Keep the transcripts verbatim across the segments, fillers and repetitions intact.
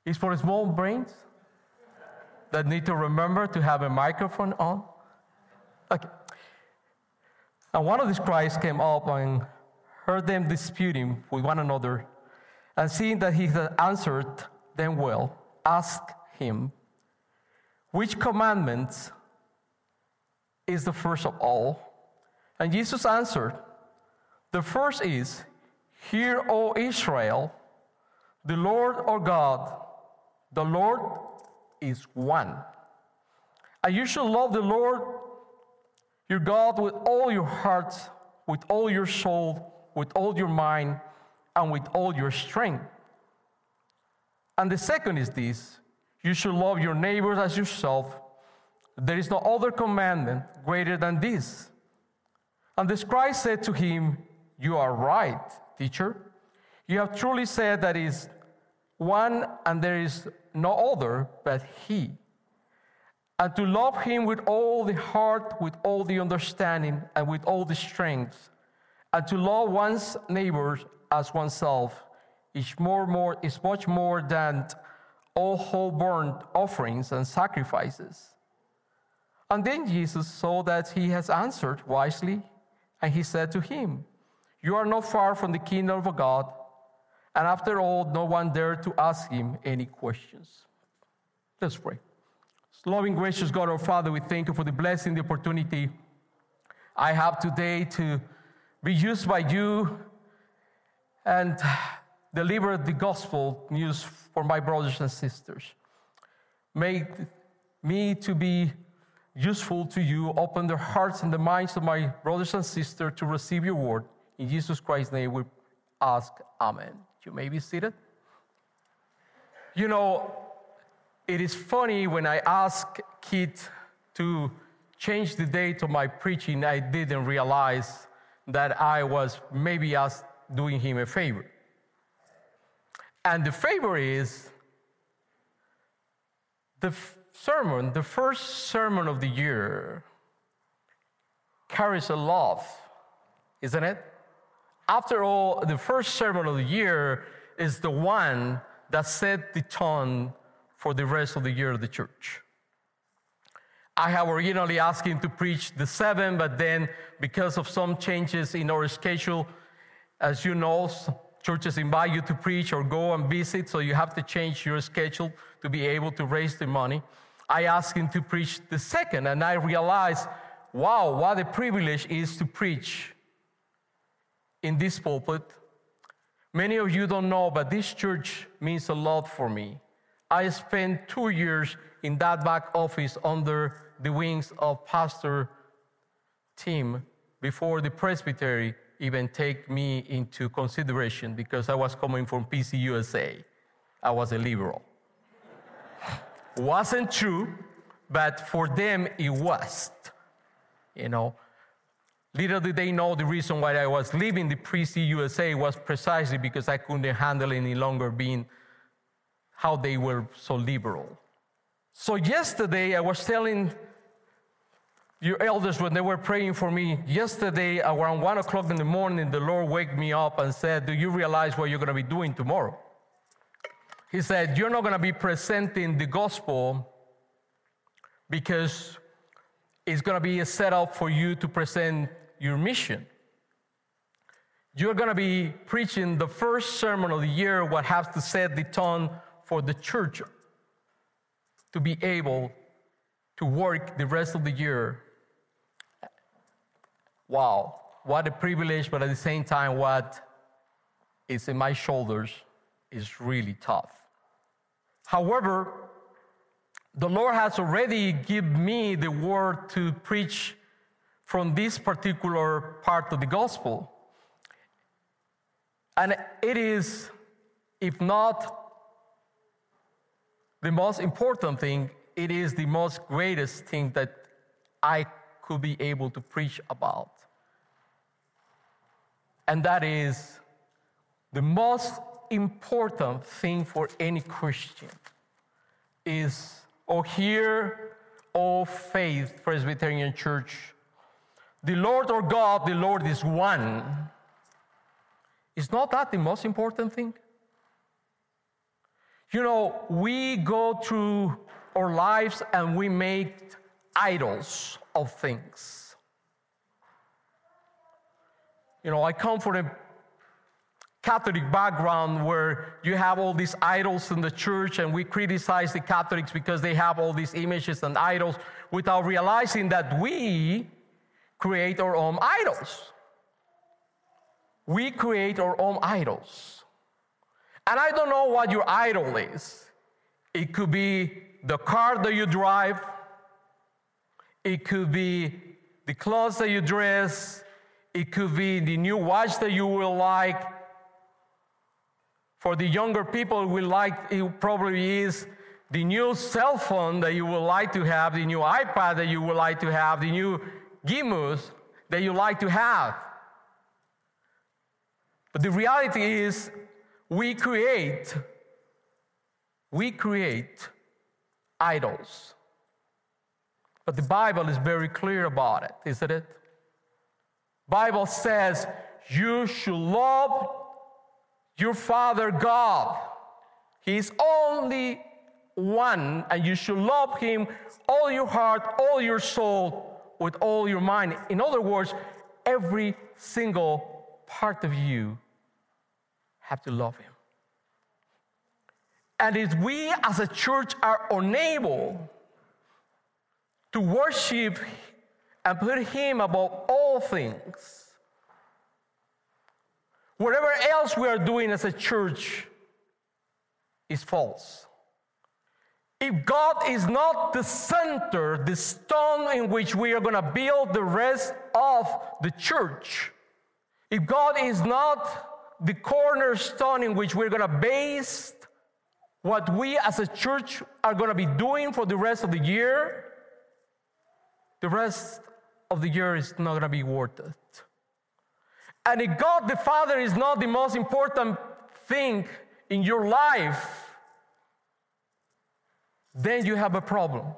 It's for small brains that need to remember to have a microphone on. Okay. And one of the scribes came up and heard them disputing with one another, and seeing that he had answered them well, asked him, which commandment is the first of all? And Jesus answered, the first is, hear, O Israel, the Lord our God, the Lord is one. And you shall love the Lord your God with all your heart, with all your soul, with all your mind, and with all your strength. And the second is this, you shall love your neighbors as yourself. There is no other commandment greater than this. And the scribe said to him, you are right, teacher. You have truly said that is one and there is no other but he. And to love him with all the heart, with all the understanding, and with all the strength, and to love one's neighbors as oneself is more, more is much more than all whole burnt offerings and sacrifices. And then Jesus saw that he has answered wisely, and he said to him, you are not far from the kingdom of God. And after all, no one dared to ask him any questions. Let's pray. Loving, gracious God, our Father, we thank you for the blessing, the opportunity I have today to be used by you and deliver the gospel news for my brothers and sisters. Make me to be useful to you. Open the hearts and the minds of my brothers and sisters to receive your word. In Jesus Christ's name we ask, amen. You may be seated. You know, it is funny when I ask Keith to change the date of my preaching, I didn't realize that I was maybe asked doing him a favor. And the favor is the f- sermon, the first sermon of the year carries a lot, isn't it? After all, the first sermon of the year is the one that set the tone for the rest of the year of the church. I have originally asked him to preach the seven, but then because of some changes in our schedule, as you know, churches invite you to preach or go and visit, so you have to change your schedule to be able to raise the money. I asked him to preach the second, and I realized, wow, what a privilege it is to preach in this pulpit. Many of you don't know, but this church means a lot for me. I spent two years in that back office under the wings of Pastor Tim before the presbytery even take me into consideration because I was coming from P C U S A. I was a liberal. Wasn't true, but for them it was. You know, little did they know the reason why I was leaving the P C U S A was precisely because I couldn't handle any longer being how they were so liberal. So yesterday, I was telling your elders when they were praying for me, yesterday around one o'clock in the morning, the Lord woke me up and said, do you realize what you're going to be doing tomorrow? He said, you're not going to be presenting the gospel because it's going to be a setup for you to present your mission. You're going to be preaching the first sermon of the year, what has to set the tone for the church to be able to work the rest of the year. Wow, what a privilege, but at the same time, what is in my shoulders is really tough. However, the Lord has already given me the word to preach from this particular part of the gospel. And it is, if not the most important thing, it is the most greatest thing that I could be able to preach about. And that is the most important thing for any Christian is, oh, hear, oh, Faith Presbyterian Church, the Lord our God, the Lord is one. Is not that the most important thing? You know, we go through our lives and we make idols of things. You know, I come from a Catholic background where you have all these idols in the church, and we criticize the Catholics because they have all these images and idols without realizing that we create our own idols. We create our own idols. And I don't know what your idol is. It could be the car that you drive. It could be the clothes that you dress. It could be the new watch that you will like. For the younger people, we like, it probably is the new cell phone that you would like to have, the new iPad that you would like to have, the new Gimus that you like to have. But the reality is, we create, we create idols. But the Bible is very clear about it, isn't it? Bible says you should love your Father God. He is only one, and you should love Him all your heart, all your soul, with all your mind. In other words, every single part of you have to love Him. And if we as a church are unable to worship and put Him above all things, whatever else we are doing as a church is false. If God is not the center, the stone in which we are going to build the rest of the church, if God is not the cornerstone in which we're going to base what we as a church are going to be doing for the rest of the year, the rest of the year is not going to be worth it. And if God the Father is not the most important thing in your life, then you have a problem.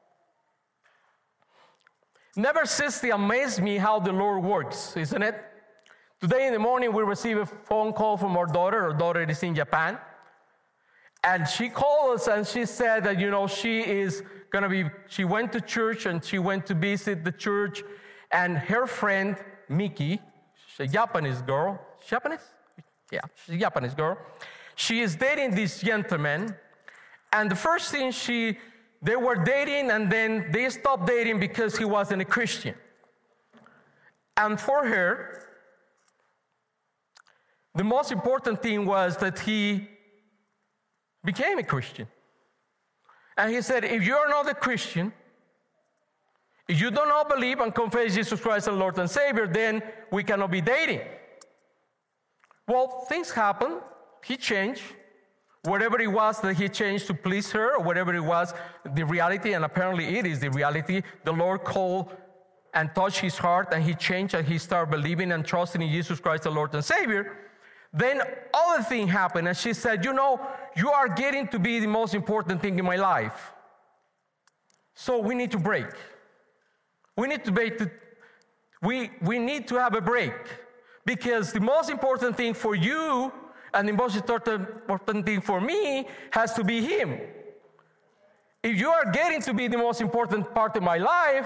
Never ceases to amaze me how the Lord works, isn't it? Today in the morning, we received a phone call from our daughter. Our daughter is in Japan. And she called us and she said that, you know, she is going to be, she went to church and she went to visit the church. And her friend, Miki, she's a Japanese girl. Japanese? Yeah, she's a Japanese girl. She is dating this gentleman. And the first thing she, they were dating and then they stopped dating because he wasn't a Christian. And for her, the most important thing was that he became a Christian. And he said, if you're not a Christian, if you do not believe and confess Jesus Christ as Lord and Savior, then we cannot be dating. Well, things happen. He changed. Whatever it was that he changed to please her, or whatever it was, the reality, and apparently it is the reality, the Lord called and touched his heart, and he changed, and he started believing and trusting in Jesus Christ, the Lord and Savior. Then other thing happened, and she said, you know, you are getting to be the most important thing in my life. So we need to break. We need to break. To, we, we need to have a break. Because the most important thing for you and the most important thing for me has to be Him. If you are getting to be the most important part of my life,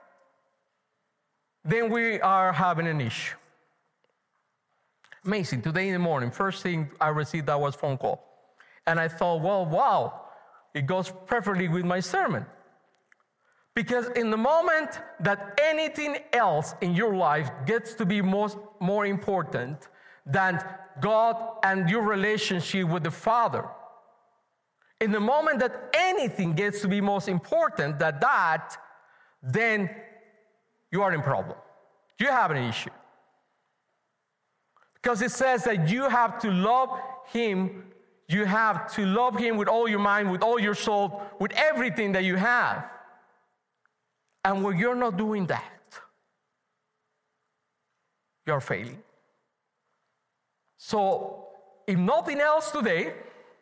then we are having an issue. Amazing. Today in the morning, first thing I received, that was a phone call. And I thought, well, wow, it goes perfectly with my sermon. Because in the moment that anything else in your life gets to be most, more important than God and your relationship with the Father, in the moment that anything gets to be most important than that, then you are in problem. You have an issue. Because it says that you have to love Him. You have to love Him with all your mind, with all your soul, with everything that you have. And when you're not doing that, you're failing. So, if nothing else today,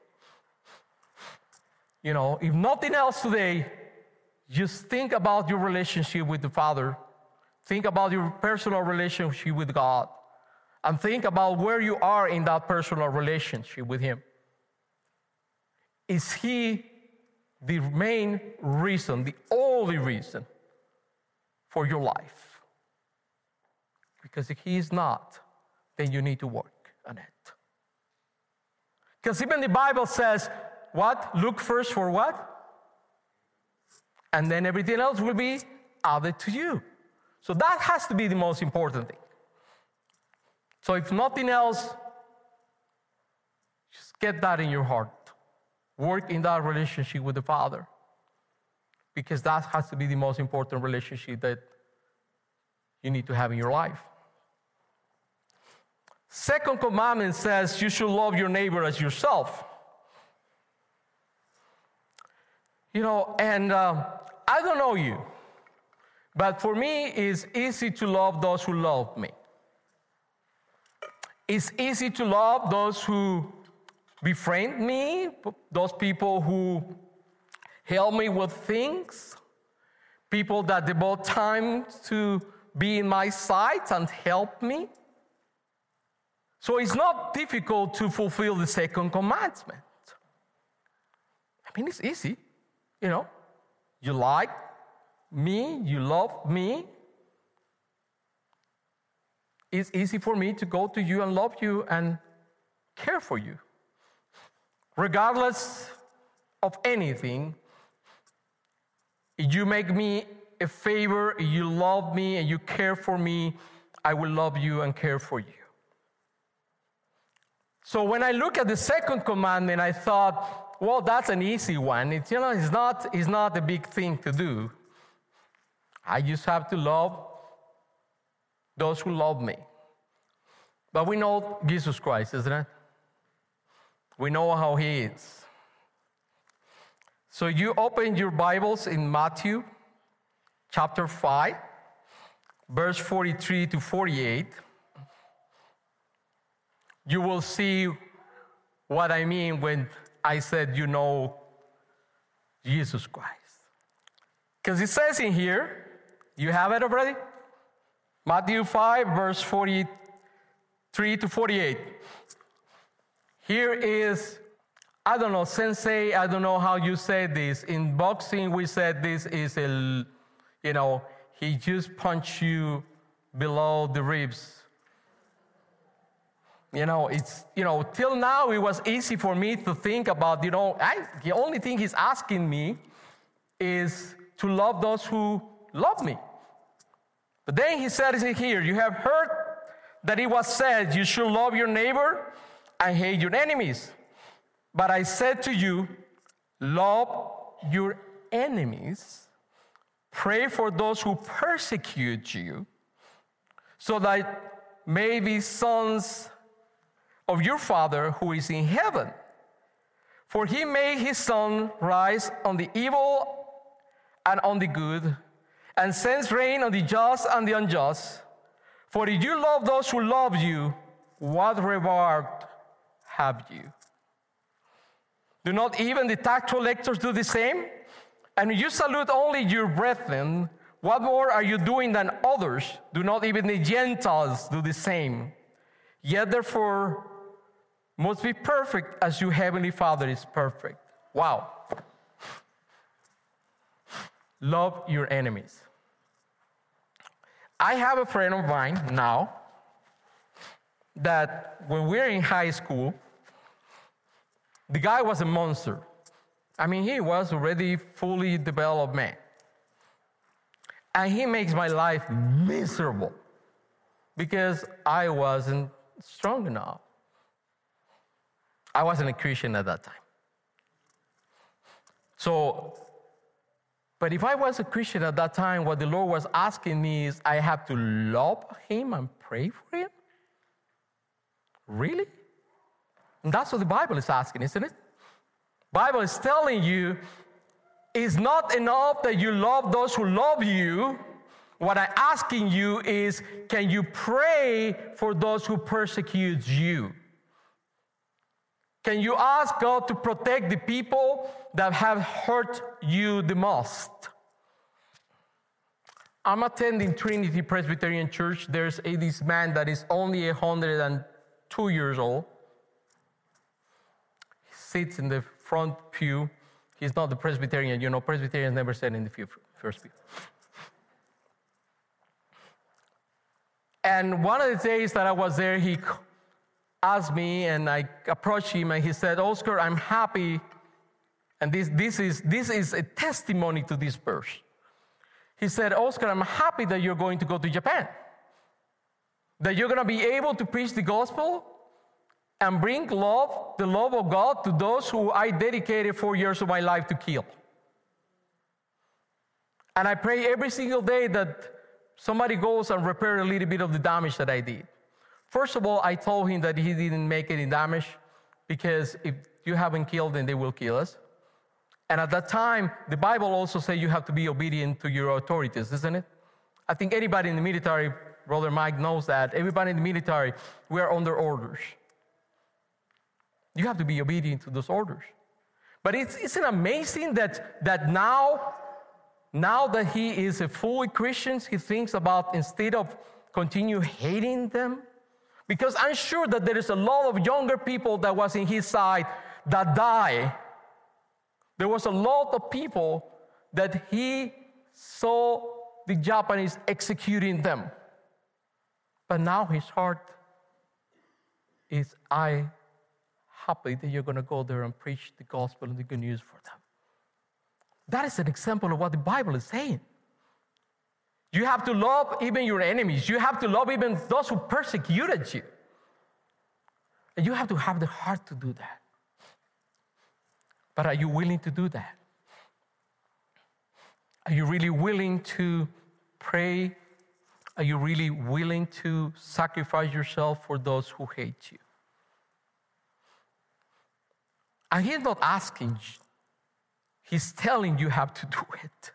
you know, if nothing else today, just think about your relationship with the Father. Think about your personal relationship with God. And think about where you are in that personal relationship with Him. Is he the main reason, the only reason for your life? Because if he is not, then you need to work on it. Because even the Bible says, what? Look first for what? And then everything else will be added to you. So that has to be the most important thing. So if nothing else, just get that in your heart. Work in that relationship with the Father. Because that has to be the most important relationship that you need to have in your life. Second commandment says you should love your neighbor as yourself. You know, and um, I don't know you, but for me, it's easy to love those who love me. It's easy to love those who befriend me, those people who help me with things, people that devote time to be in my sight and help me. So it's not difficult to fulfill the second commandment. I mean, it's easy, you know. You like me, you love me. It's easy for me to go to you and love you and care for you. Regardless of anything, if you make me a favor, if you love me and you care for me, I will love you and care for you. So when I look at the second commandment, I thought, well, that's an easy one. It's, you know, it's not, it's not a big thing to do. I just have to love those who love me. But we know Jesus Christ, isn't it? We know how he is. So you open your Bibles in Matthew chapter five, verse forty-three to forty-eight. You will see what I mean when I said you know Jesus Christ. Because it says in here, you have it already? Matthew five, verse forty-three to forty-eight. Here is, I don't know, sensei, I don't know how you say this. In boxing, we said this is a, you know, he just punched you below the ribs. You know, it's, you know, till now it was easy for me to think about, you know, I, the only thing he's asking me is to love those who love me. But then he says it here, you have heard that it was said, you should love your neighbor and hate your enemies. But I said to you, love your enemies, pray for those who persecute you, so that may be sons of your Father who is in heaven. For he made his sun rise on the evil and on the good, and sends rain on the just and the unjust. For if you love those who love you, what reward have you? Do not even the tax collectors do the same? And you salute only your brethren. What more are you doing than others? Do not even the Gentiles do the same? Yet therefore must be perfect as your heavenly Father is perfect. Wow. Love your enemies. I have a friend of mine now that when we were in high school, the guy was a monster. I mean, he was already fully developed man. And he makes my life miserable because I wasn't strong enough. I wasn't a Christian at that time. So, but if I was a Christian at that time, what the Lord was asking me is I have to love him and pray for him? Really? And that's what the Bible is asking, isn't it? Bible is telling you it's not enough that you love those who love you. What I'm asking you is, can you pray for those who persecute you? Can you ask God to protect the people that have hurt you the most? I'm attending Trinity Presbyterian Church. There's a, this man that is only one hundred two years old. He sits in the front pew. He's not the Presbyterian. You know, Presbyterians never sit in the pew, first pew. And one of the days that I was there, he asked me, and I approached him, and he said, Oscar, I'm happy. And this, this, is, this is a testimony to this verse. He said, Oscar, I'm happy that you're going to go to Japan, that you're going to be able to preach the gospel and bring love, the love of God, to those who I dedicated four years of my life to kill. And I pray every single day that somebody goes and repair a little bit of the damage that I did. First of all, I told him that he didn't make any damage, because if you haven't killed, then they will kill us. And at that time, the Bible also says you have to be obedient to your authorities, isn't it? I think anybody in the military, Brother Mike knows that. Everybody in the military, we are under orders. You have to be obedient to those orders. But it's, isn't it amazing that, that now, now that he is a fully Christian, he thinks about, instead of continue hating them? Because I'm sure that there is a lot of younger people that was in his side that die. There was a lot of people that he saw the Japanese executing them. But now his heart is, I happy that you're going to go there and preach the gospel and the good news for them. That is an example of what the Bible is saying. You have to love even your enemies. You have to love even those who persecuted you. And you have to have the heart to do that. But are you willing to do that? Are you really willing to pray? Are you really willing to sacrifice yourself for those who hate you? And he's not asking you. He's telling you how to do it.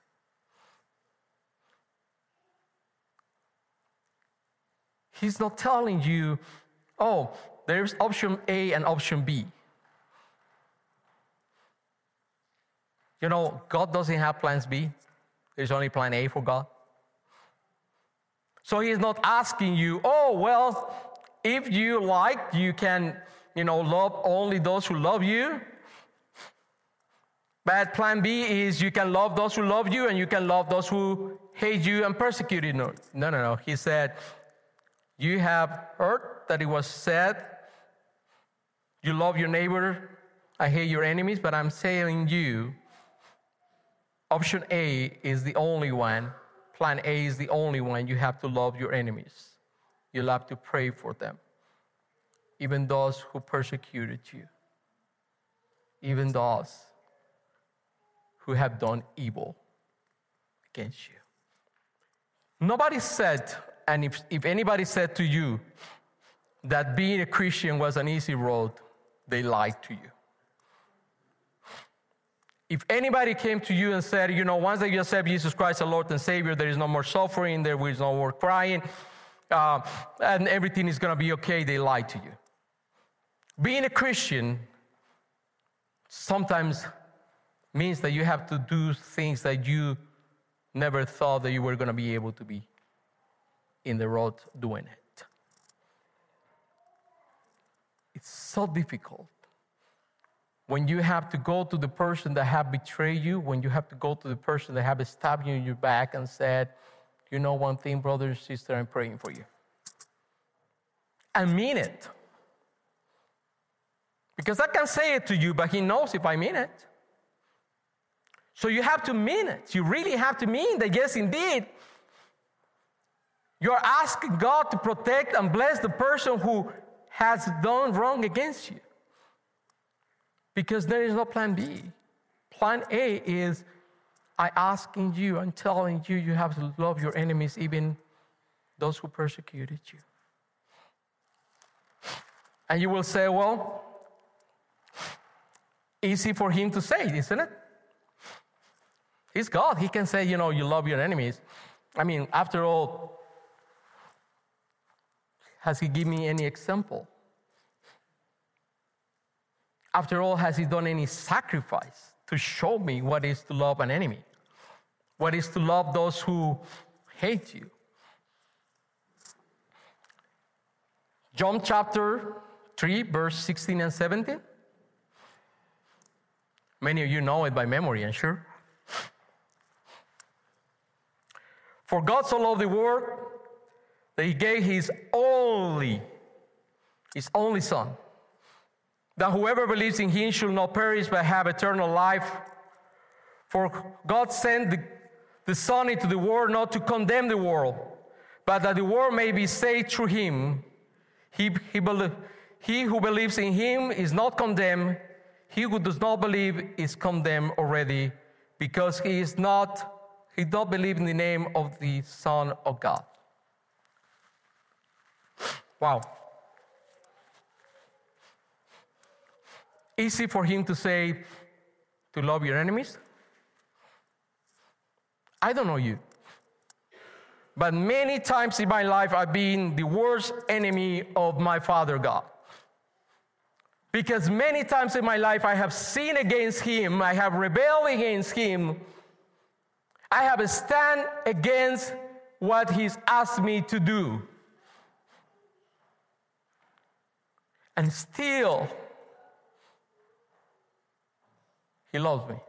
He's not telling you, oh, there's option A and option B. You know, God doesn't have plans B. There's only plan A for God. So he's not asking you, oh, well, if you like, you can, you know, love only those who love you. But plan B is you can love those who love you and you can love those who hate you and persecute you. No, no, no. no. He said, you have heard that it was said, you love your neighbor, I hate your enemies, but I'm saying you, option A is the only one. Plan A is the only one. You have to love your enemies. You'll have to pray for them. Even those who persecuted you. Even those who have done evil against you. Nobody said, and if, if anybody said to you that being a Christian was an easy road, they lied to you. If anybody came to you and said, you know, once that you accept Jesus Christ as Lord and Savior, there is no more suffering, there is no more crying, uh, and everything is going to be okay, they lied to you. Being a Christian sometimes means that you have to do things that you never thought that you were going to be able to be in the road doing it. It's so difficult. When you have to go to the person that have betrayed you, when you have to go to the person that have stabbed you in your back and said, you know one thing, brother and sister, I'm praying for you. I mean it. Because I can say it to you, but he knows if I mean it. So you have to mean it. You really have to mean that, yes, indeed, you're asking God to protect and bless the person who has done wrong against you. Because there is no plan B. Plan A is, I asking you and telling you, you have to love your enemies, even those who persecuted you. And you will say, well, easy for him to say, isn't it? He's God. He can say, you know, you love your enemies. I mean, after all, has he given me any example? After all, has he done any sacrifice to show me what is to love an enemy? What is to love those who hate you? John chapter three, verse sixteen and seventeen. Many of you know it by memory, I'm sure. For God so loved the world that he gave his only, his only Son, that whoever believes in him should not perish but have eternal life. For God sent the, the Son into the world not to condemn the world, but that the world may be saved through him. He, he, he who believes in him is not condemned. He who does not believe is condemned already, because he is not, he does not believe in the name of the Son of God. Wow. Easy for him to say to love your enemies? I don't know you. But many times in my life, I've been the worst enemy of my Father God. Because many times in my life, I have sinned against him. I have rebelled against him. I have stand against what he's asked me to do. And still, he loves me.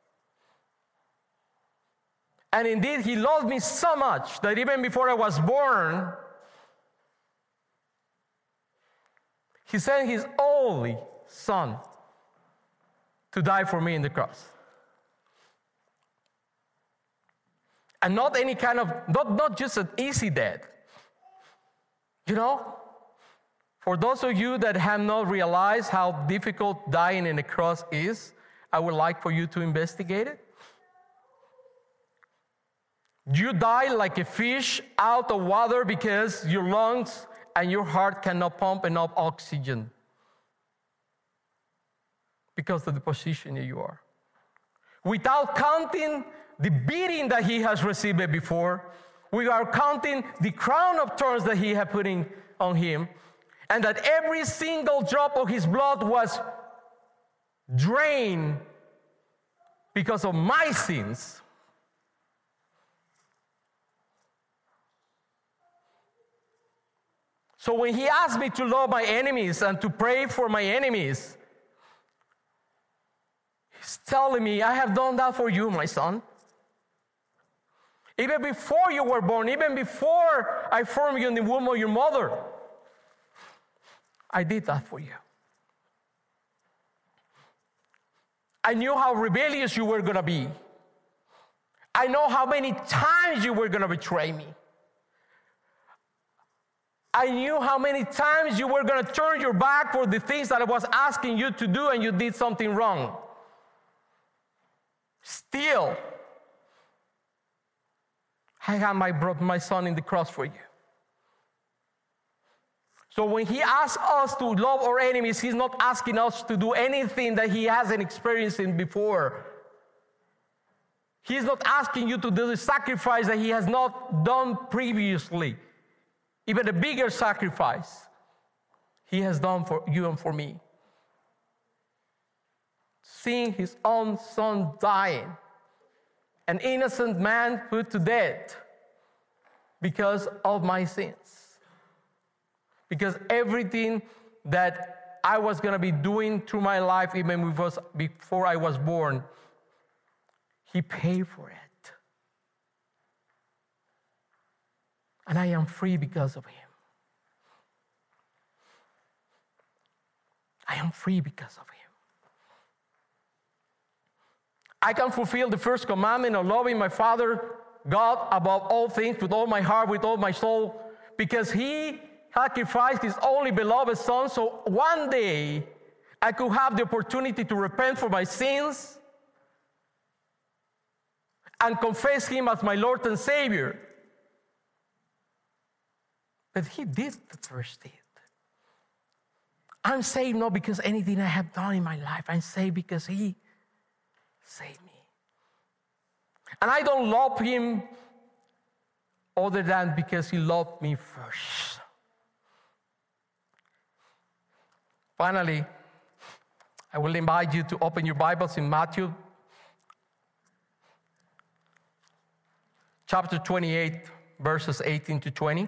And indeed, he loved me so much that even before I was born, he sent his only Son to die for me in the cross. And not any kind of, not, not just an easy death. You know, for those of you that have not realized how difficult dying in the cross is, I would like for you to investigate it. You die like a fish out of water because your lungs and your heart cannot pump enough oxygen because of the position that you are. Without counting the beating that he has received before, we are counting the crown of thorns that he had put in, on him, and that every single drop of his blood was drained because of my sins. So when he asked me to love my enemies and to pray for my enemies, he's telling me, I have done that for you, my son. Even before you were born, even before I formed you in the womb of your mother, I did that for you. I knew how rebellious you were going to be. I know how many times you were going to betray me. I knew how many times you were going to turn your back for the things that I was asking you to do and you did something wrong. Still, I have my, my son in the cross for you. So when he asks us to love our enemies, he's not asking us to do anything that he hasn't experienced in before. He's not asking you to do the sacrifice that he has not done previously. Even a bigger sacrifice he has done for you and for me. Seeing his own son dying, an innocent man put to death because of my sins. Because everything that I was going to be doing through my life, even before I was born, he paid for it. And I am free because of him. I am free because of him. I can fulfill the first commandment of loving my Father God above all things, with all my heart, with all my soul, because he sacrificed his only beloved son, so one day I could have the opportunity to repent for my sins and confess him as my Lord and Savior. But he did the first deed. I'm saved not because anything I have done in my life. I'm saved because he saved me. And I don't love him other than because he loved me first. Finally, I will invite you to open your Bibles in Matthew chapter twenty-eight, verses eighteen to twenty.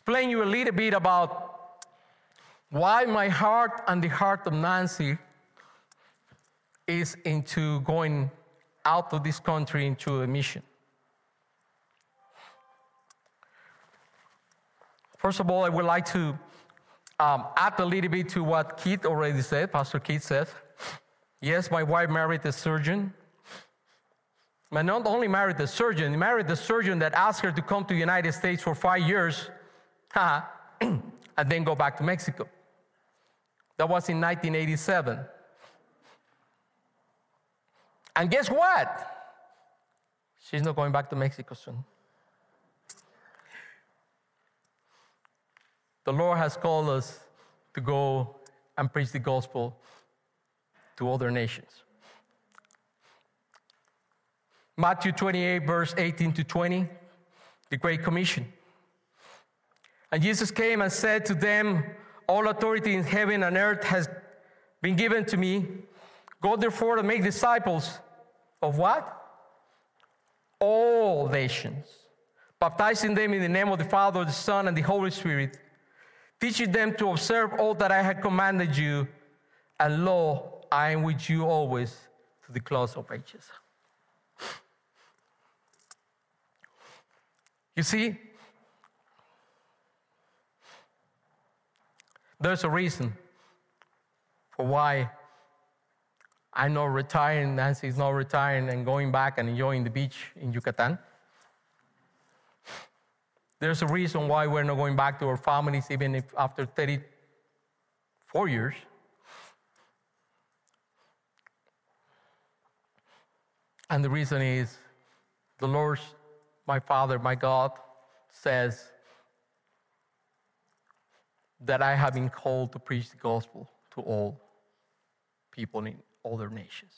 explain you a little bit about why my heart and the heart of Nancy is into going out of this country into a mission. First of all, I would like to um, add a little bit to what Keith already said, Pastor Keith said. Yes, my wife married a surgeon. But not only married a surgeon, he married the surgeon that asked her to come to the United States for five years and then go back to Mexico. That was in nineteen eighty-seven. And guess what? She's not going back to Mexico soon. The Lord has called us to go and preach the gospel to other nations. Matthew twenty-eight, verse eighteen to twenty, the Great Commission. And Jesus came and said to them, all authority in heaven and earth has been given to me. Go therefore and make disciples of what? All nations, baptizing them in the name of the Father, the Son, and the Holy Spirit, teaching them to observe all that I had commanded you, and lo, I am with you always to the close of ages. You see, there's a reason for why I'm not retiring, Nancy's not retiring and going back and enjoying the beach in Yucatan. There's a reason why we're not going back to our families even if after thirty-four years. And the reason is the Lord, my Father, my God, says that I have been called to preach the gospel to all people in other nations.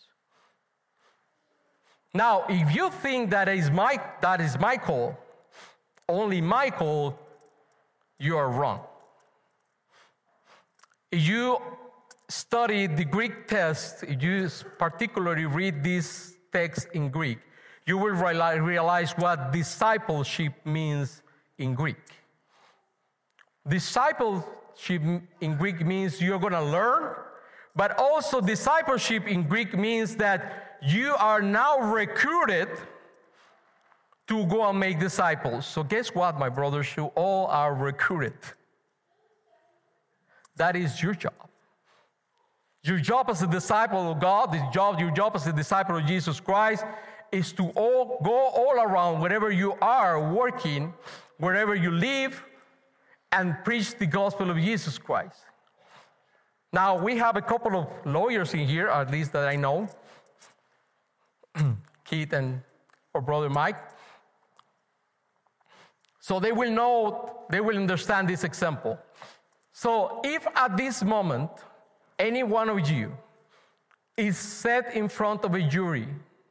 Now, if you think that is my, that is my call, only my call, you are wrong. If you study the Greek text, if you particularly read this text in Greek, you will realize what discipleship means in Greek. Discipleship in Greek means you're going to learn, but also discipleship in Greek means that you are now recruited to go and make disciples. So guess what, my brothers? You all are recruited. That is your job. Your job as a disciple of God, the job, your job as a disciple of Jesus Christ is to all go all around wherever you are working, wherever you live, and preach the gospel of Jesus Christ. Now, we have a couple of lawyers in here, at least that I know, Keith and our brother Mike. So they will know, they will understand this example. So if at this moment, any one of you is set in front of a jury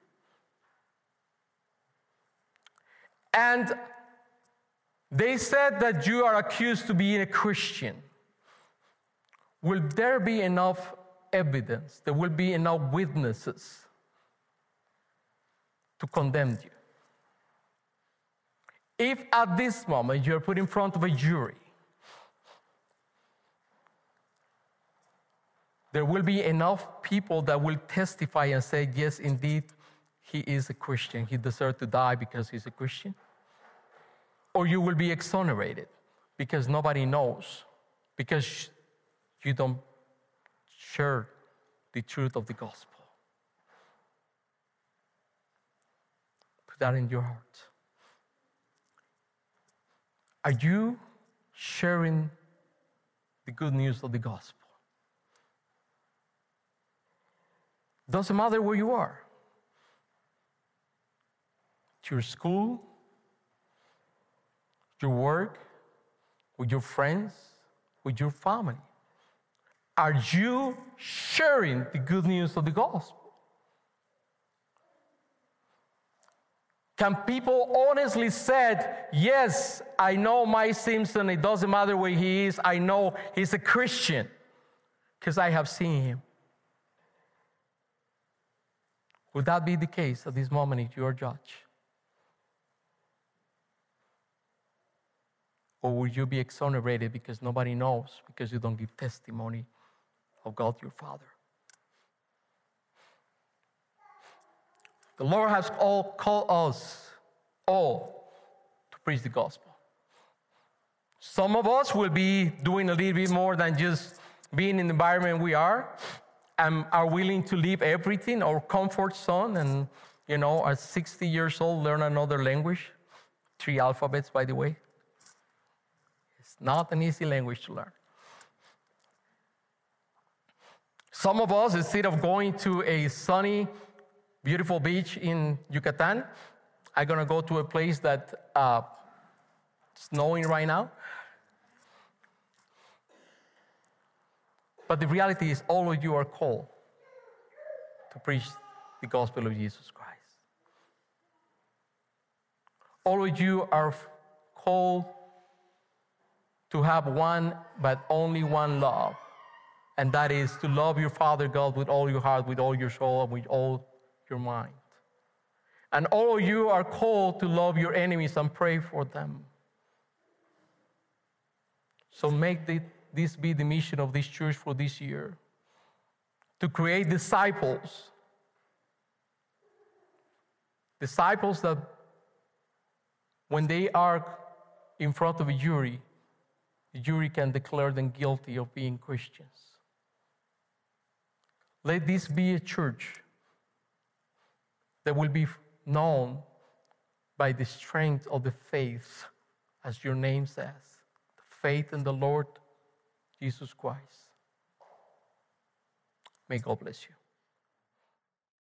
and they said that you are accused to being a Christian, will there be enough evidence, there will be enough witnesses to condemn you? If at this moment you're put in front of a jury, there will be enough people that will testify and say, yes, indeed, he is a Christian. He deserves to die because he's a Christian. Or you will be exonerated because nobody knows, because you don't share the truth of the gospel. Put that in your heart. Are you sharing the good news of the gospel? Doesn't matter where you are. At your school, your work, with your friends, with your family. Are you sharing the good news of the gospel? Can people honestly say, yes, I know Mike Simpson, it doesn't matter where he is, I know he's a Christian because I have seen him. Would that be the case at this moment if you are judge? Or will you be exonerated because nobody knows, because you don't give testimony of God your Father? The Lord has all called us all to preach the gospel. Some of us will be doing a little bit more than just being in the environment we are, and are willing to leave everything, our comfort zone, and, you know, at sixty years old, learn another language. Three alphabets, by the way. It's not an easy language to learn. Some of us, instead of going to a sunny, beautiful beach in Yucatan, are going to go to a place that uh, snowing right now. But the reality is, all of you are called to preach the gospel of Jesus Christ. All of you are called to have one, but only one love, and that is to love your Father God with all your heart, with all your soul, and with all your mind. And all of you are called to love your enemies and pray for them. So make the, this be the mission of this church for this year, to create disciples. Disciples that when they are in front of a jury, the jury can declare them guilty of being Christians. Let this be a church that will be known by the strength of the faith, as your name says, the faith in the Lord Jesus Christ. May God bless you.